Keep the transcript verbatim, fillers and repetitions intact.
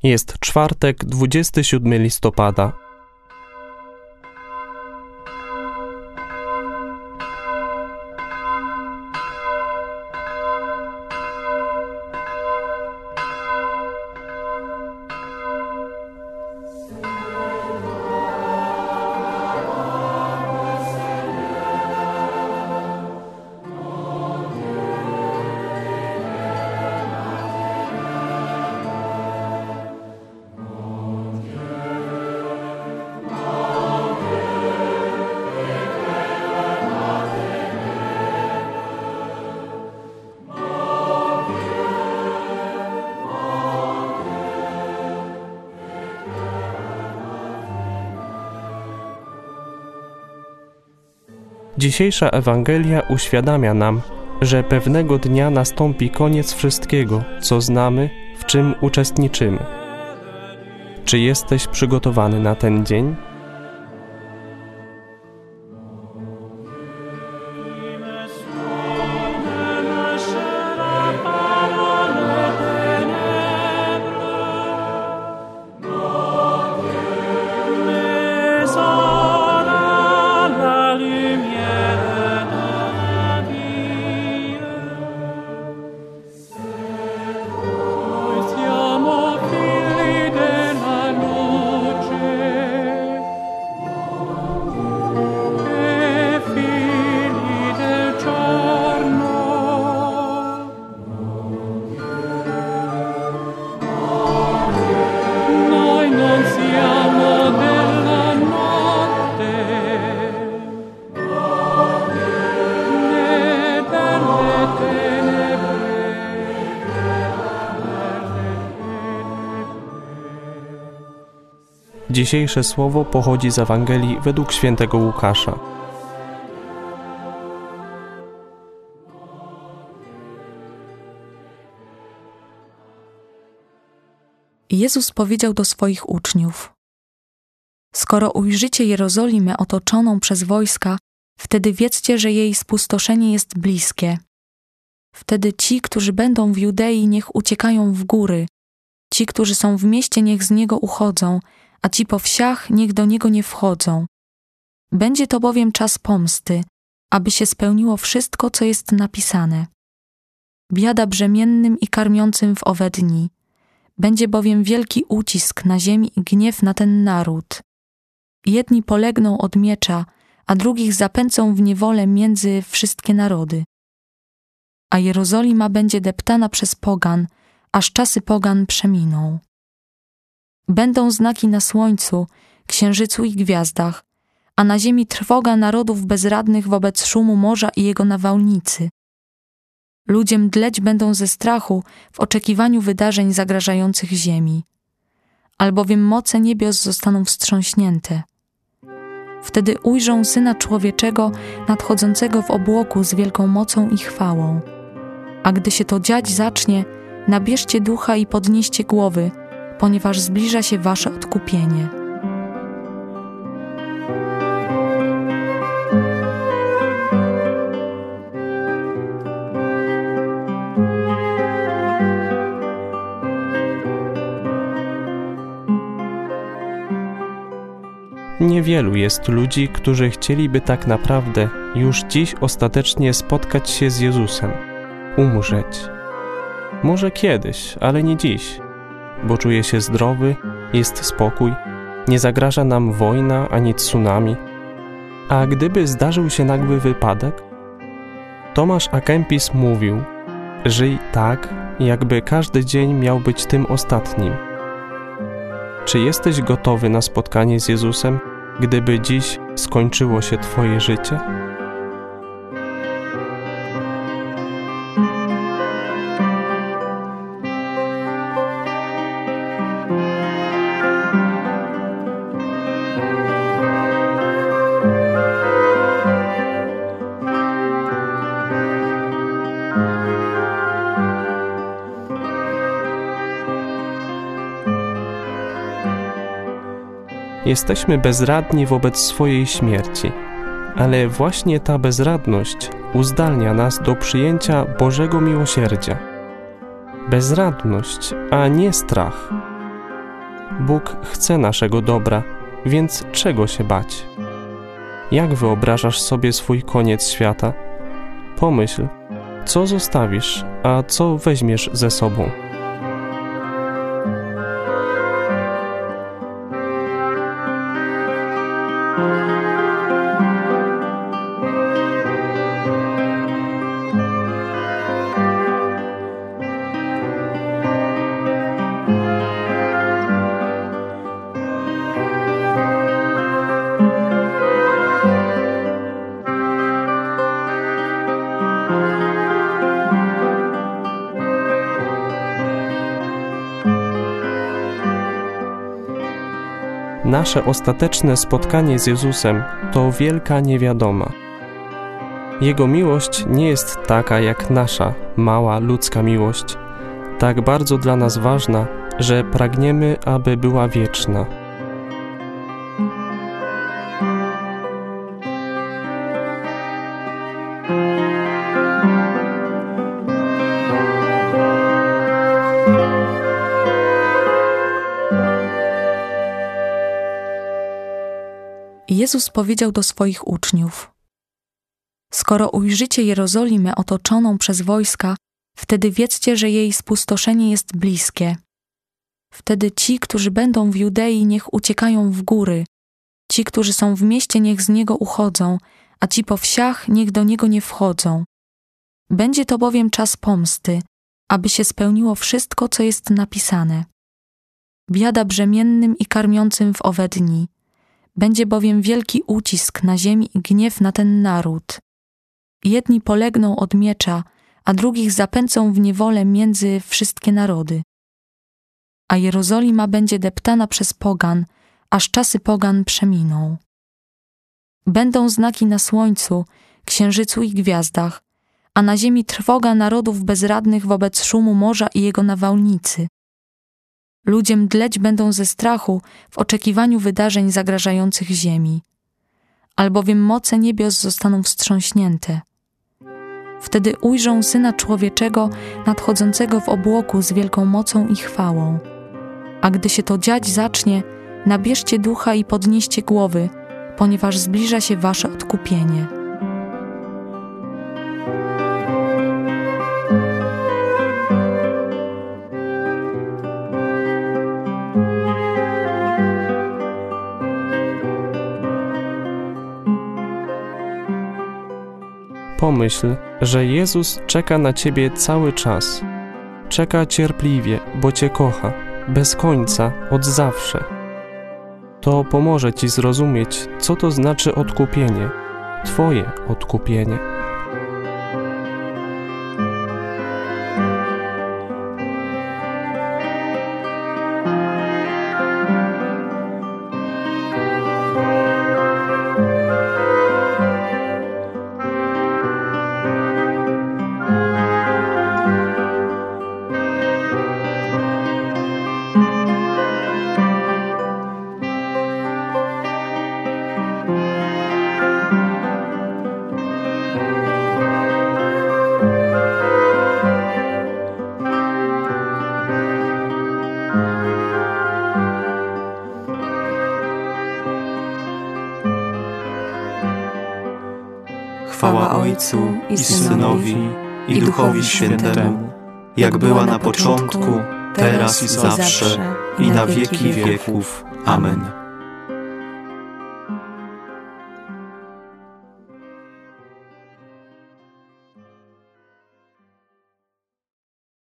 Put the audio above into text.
Jest czwartek, dwudziestego siódmego listopada. Dzisiejsza Ewangelia uświadamia nam, że pewnego dnia nastąpi koniec wszystkiego, co znamy, w czym uczestniczymy. Czy jesteś przygotowany na ten dzień? Dzisiejsze słowo pochodzi z Ewangelii według świętego Łukasza. Jezus powiedział do swoich uczniów: skoro ujrzycie Jerozolimę otoczoną przez wojska, wtedy wiedzcie, że jej spustoszenie jest bliskie. Wtedy ci, którzy będą w Judei, niech uciekają w góry, ci, którzy są w mieście, niech z niego uchodzą, a ci po wsiach niech do niego nie wchodzą. Będzie to bowiem czas pomsty, aby się spełniło wszystko, co jest napisane. Biada brzemiennym i karmiącym w owe dni. Będzie bowiem wielki ucisk na ziemi i gniew na ten naród. Jedni polegną od miecza, a drugich zapędzą w niewolę między wszystkie narody. A Jerozolima będzie deptana przez pogan, aż czasy pogan przeminą. Będą znaki na słońcu, księżycu i gwiazdach, a na ziemi trwoga narodów bezradnych wobec szumu morza i jego nawałnicy. Ludzie mdleć będą ze strachu w oczekiwaniu wydarzeń zagrażających ziemi, albowiem moce niebios zostaną wstrząśnięte. Wtedy ujrzą Syna Człowieczego nadchodzącego w obłoku z wielką mocą i chwałą. A gdy się to dziać zacznie, nabierzcie ducha i podnieście głowy, ponieważ zbliża się wasze odkupienie. Niewielu jest ludzi, którzy chcieliby tak naprawdę już dziś ostatecznie spotkać się z Jezusem, umrzeć. Może kiedyś, ale nie dziś, bo czuje się zdrowy, jest spokój, nie zagraża nam wojna ani tsunami. A gdyby zdarzył się nagły wypadek? Tomasz A. Kempis mówił: żyj tak, jakby każdy dzień miał być tym ostatnim. Czy jesteś gotowy na spotkanie z Jezusem, gdyby dziś skończyło się Twoje życie? Jesteśmy bezradni wobec swojej śmierci, ale właśnie ta bezradność uzdalnia nas do przyjęcia Bożego miłosierdzia. Bezradność, a nie strach. Bóg chce naszego dobra, więc czego się bać? Jak wyobrażasz sobie swój koniec świata? Pomyśl, co zostawisz, a co weźmiesz ze sobą. Nasze ostateczne spotkanie z Jezusem to wielka niewiadoma. Jego miłość nie jest taka jak nasza, mała ludzka miłość, tak bardzo dla nas ważna, że pragniemy, aby była wieczna. Jezus powiedział do swoich uczniów: skoro ujrzycie Jerozolimę otoczoną przez wojska, wtedy wiedzcie, że jej spustoszenie jest bliskie. Wtedy ci, którzy będą w Judei, niech uciekają w góry, ci, którzy są w mieście, niech z niego uchodzą, a ci po wsiach, niech do niego nie wchodzą. Będzie to bowiem czas pomsty, aby się spełniło wszystko, co jest napisane. Biada brzemiennym i karmiącym w owe dni. Będzie bowiem wielki ucisk na ziemi i gniew na ten naród. Jedni polegną od miecza, a drugich zapędzą w niewolę między wszystkie narody. A Jerozolima będzie deptana przez pogan, aż czasy pogan przeminą. Będą znaki na słońcu, księżycu i gwiazdach, a na ziemi trwoga narodów bezradnych wobec szumu morza i jego nawałnicy. Ludzie mdleć będą ze strachu w oczekiwaniu wydarzeń zagrażających ziemi, albowiem moce niebios zostaną wstrząśnięte. Wtedy ujrzą Syna Człowieczego nadchodzącego w obłoku z wielką mocą i chwałą. A gdy się to dziać zacznie, nabierzcie ducha i podnieście głowy, ponieważ zbliża się wasze odkupienie. Pomyśl, że Jezus czeka na ciebie cały czas. Czeka cierpliwie, bo cię kocha, bez końca, od zawsze. To pomoże ci zrozumieć, co to znaczy odkupienie, twoje odkupienie. Chwała Ojcu i Synowi, i Duchowi Świętemu, jak była na początku, teraz i zawsze, i na wieki wieków. Amen.